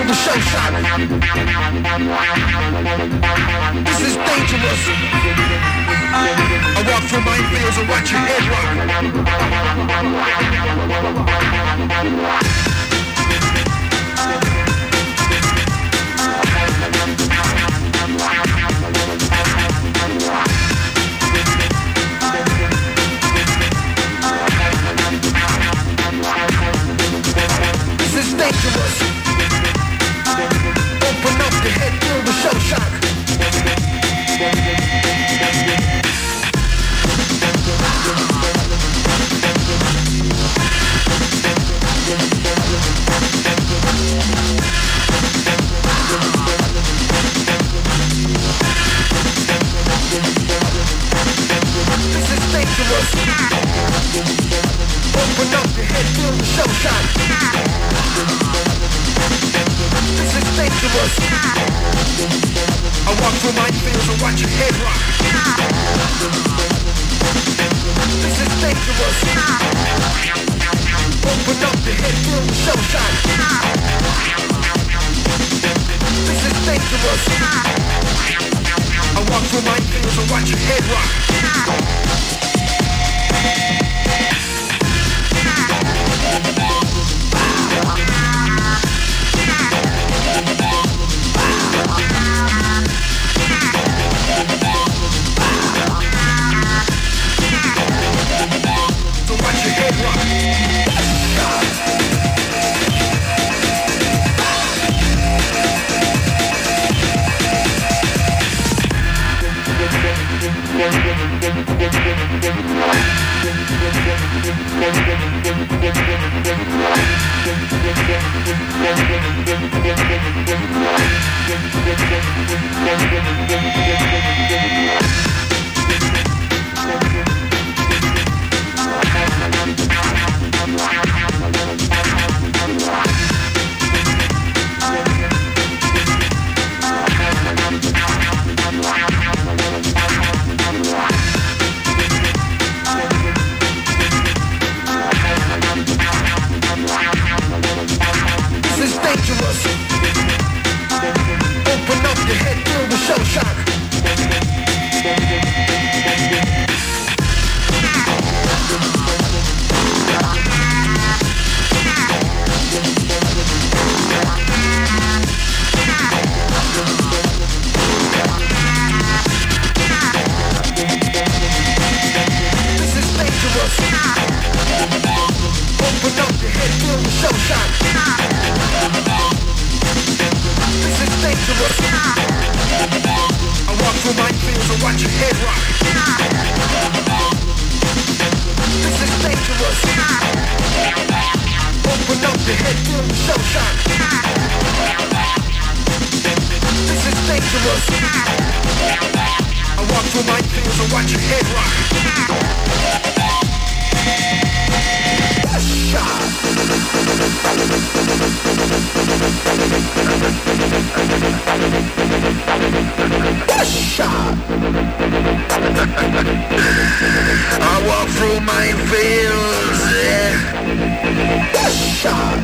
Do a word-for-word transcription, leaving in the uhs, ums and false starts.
the show shot. This is dangerous. I walk through minefields and watch your head rock. This is dangerous. Open up your head, feel the show shock. This is dangerous. Open up your head, feel the show shock. This is dangerous. I walk through minefields and watch your head rock. This is dangerous. Open up your head, feel the show shock. This is dangerous. I walk through minefields and watch your head rock. So watch your head rock. I walk through my fields, yeah.